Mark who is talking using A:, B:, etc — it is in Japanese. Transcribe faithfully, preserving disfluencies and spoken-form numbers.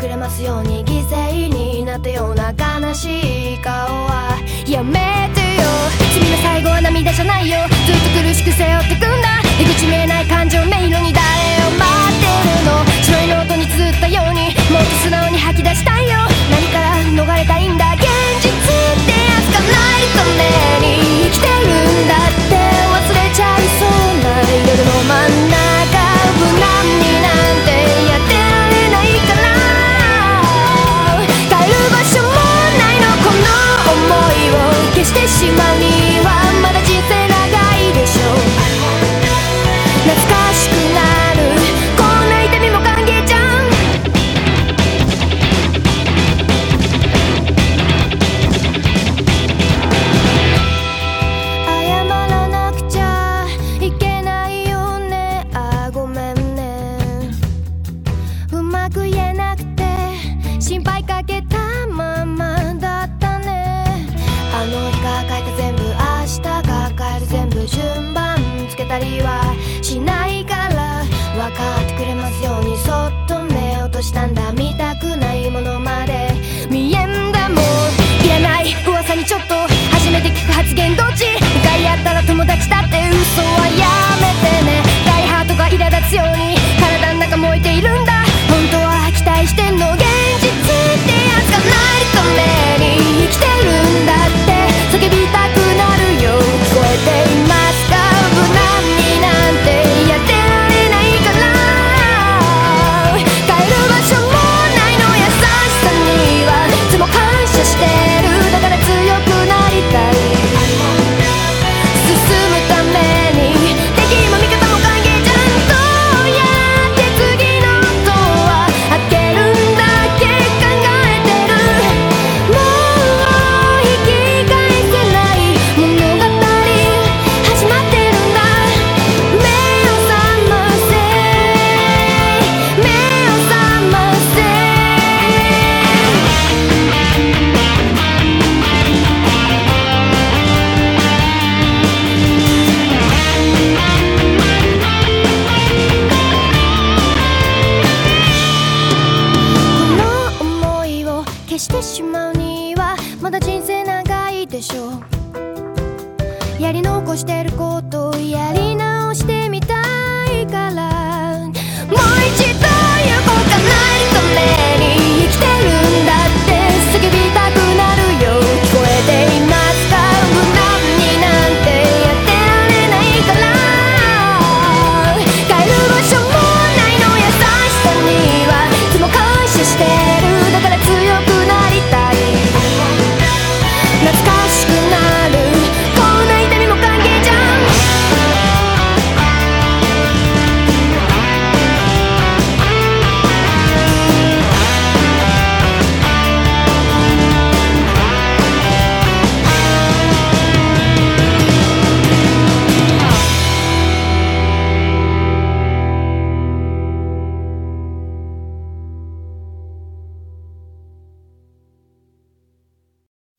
A: くれますように犠牲になったような悲しい顔はやめてよ。君の最後は涙じゃないよ。ずっと苦しく背負ってくんだ。出口見えない感情迷路に誰を待ってるの。白いノートに綴ったようにもっと素直に吐き出したいよ。何から逃れたいんだ。現実ってやつがないために生きてるんだって忘れちゃいそうな夜の真ん中無難になんてやってられないから帰る場所もないの。この想いを消してしまうにはまだ人生長いでしょ。懐かしくなるこんな痛みも歓迎じゃん。謝らなくちゃいけないよね。あ、ごめんね。うまく言えなくて心配かけたままだったね。あの日が書いた全部明日が変える全部順番つけたりはしないから分かってくれますようにそっと目を閉じたんだ。見たくないものまで見えんだもん。いらない噂にちょっと初めて聞く発言どっち向かい合ったら友達だって嘘はやめてね。大ハートが苛立つように体の中燃えているんだ。本当は期待してんの。現実ってやつがないために生きてるんだって叫びたくなるよ。聞こえていますか。無難になんてやってられないから帰る場所もないの。優しさにはいつも感謝してる。だから強くなりたい。進むために敵も味方も歓迎じゃん。どうやって次のドア開けるんだっけ考えてる。もう引き返せない物語始まってるんだ。目を覚ませ目を覚ませ。この想いを消してしまうにはまだ人生長いでしょ。やり残してることをやり直してみたいから